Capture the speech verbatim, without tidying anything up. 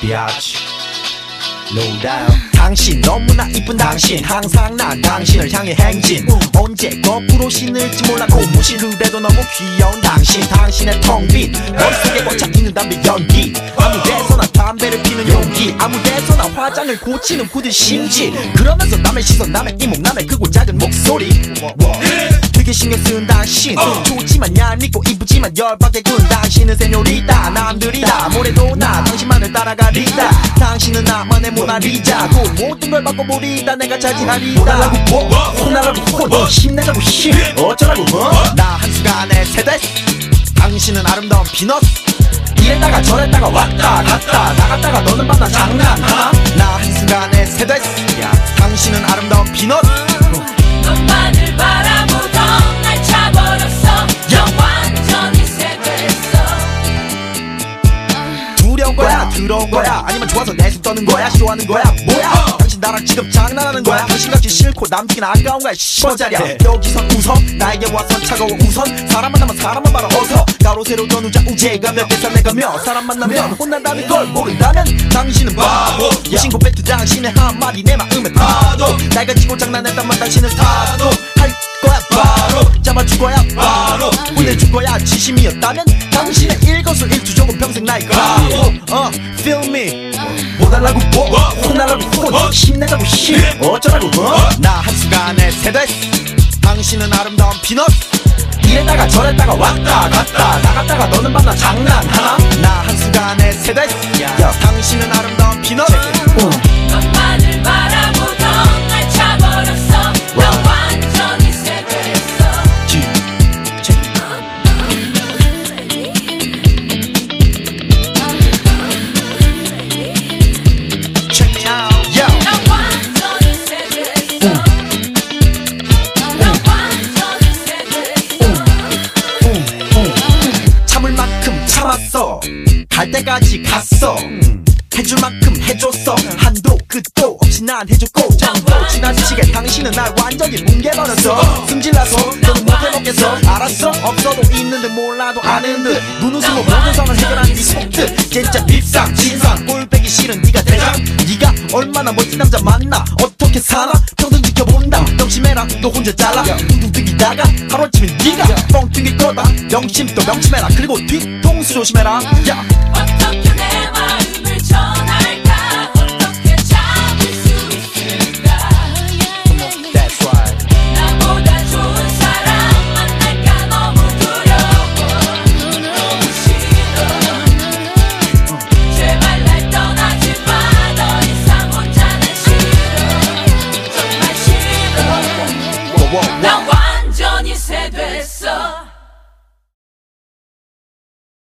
비아치 No doubt. 당신 너무나 이쁜 당신 항상 난 당신을 향해 행진 언제 거꾸로 신을지 몰라 고무신 그래도 너무 귀여운 당신 당신의 텅빈 머릿속에 꽉차있는 담배 연기 아무 데서나 담배를 피는 용기 아무 데서나 화장을 고치는 굳은 심지 그러면서 남의 시선 남의 이목 남의 크고 작은 목소리 되게 신경 쓰는 당신 좋지만 얄밉고 이쁘지만 열받게 구는 당신은 세뇨리다 남들이 다 뭐래도 나 당신만을 따라가리다 당신은 나만의 모나리자 모든 걸 바꿔버리다 내가 차지하리다 혼나라고 뭐 혼나라고 혼 힘내자고 힘 어쩌라고 뭐 나 한순간에 세됐어 당신은 아름다운 피넛 이랬다가 저랬다가 왔다 갔다 나갔다가 너는 만나 장난하나 나 한순간에 세됐어 당신은 아름다운 피넛 너만을 바라보던 날 차버렸어 나 완전히 세됐어 두려운 거야 들어온 거야 아니면 좋아서 내숭 떠는 거야 싫어하는 거야 뭐야 당신 나랑 지금 장난하는 거야 당신같이 싫고 남기긴 아까운 거야 씨발자리야 여기서 웃어 나에게 와서 차가워 우선 사람 만나면 사람만 바라 어서 가로세로 더 누자 우제가 몇 개살 내가며 사람 만나면 혼난다는 걸 모른다면 당신은 바보 무신고 뱉은 당신의 한마디 내 마음에 파도 날 가지고 장난했단만 당신은 사도 할 거야 바로 잡아줄 거야 바로 혼내줄 거야 진심이었다면 당신의 일거수일투족은 평생 나의 가오 어 feel me 뭐 달라고 뭐 혼나라고 혼 힘내자고 힘 어쩌라고 뭐 나 한순간에 세됐어 당신은 아름다운 피넛 이랬다가 저랬다가 왔다 갔다 나갔다가 너는 만나 장난하나 나 한순간에 세됐어 당신은 아름다운 피넛 너만을 바라보던 날 차버렸어 나 완전히 세됐어 Check me out 나 완전히 세됐어 나 완전히 세됐어 참을 만큼 참았어 갈 때까지 갔어 해줄 만큼 해줬어 한도 끝도 없이 난 해줬고 정도 지난 시기에 당신은 날 완전히 뭉개버렸어 승질나서 너는 못해먹겠어 알았어 없어도 있는데 몰라도 아는 듯 눈웃음으로 모든 상을 해결하는 네 속뜻 진짜 밉상 진상 꼴배기 싫은 네가 대장 네가 얼마나 멋진 남자 만나 어떻게 사나 평생 지켜본다 명심해라 너 혼자 잘라 뚱뚱이다가 하루아침에 네가 뻥 튕길 거다 명심 또 명심해라 그리고 뒤통수 조심해라 야 어떻게 내 마음을 전할까 어떻게 잡을 수 있을까 That's right 나보다 좋은 사람 만날까 너무 두려워 너무 싫어 제발 날 떠나지 마 더 이상 혼자는 싫어 정말 싫어 나 완전히 세됐어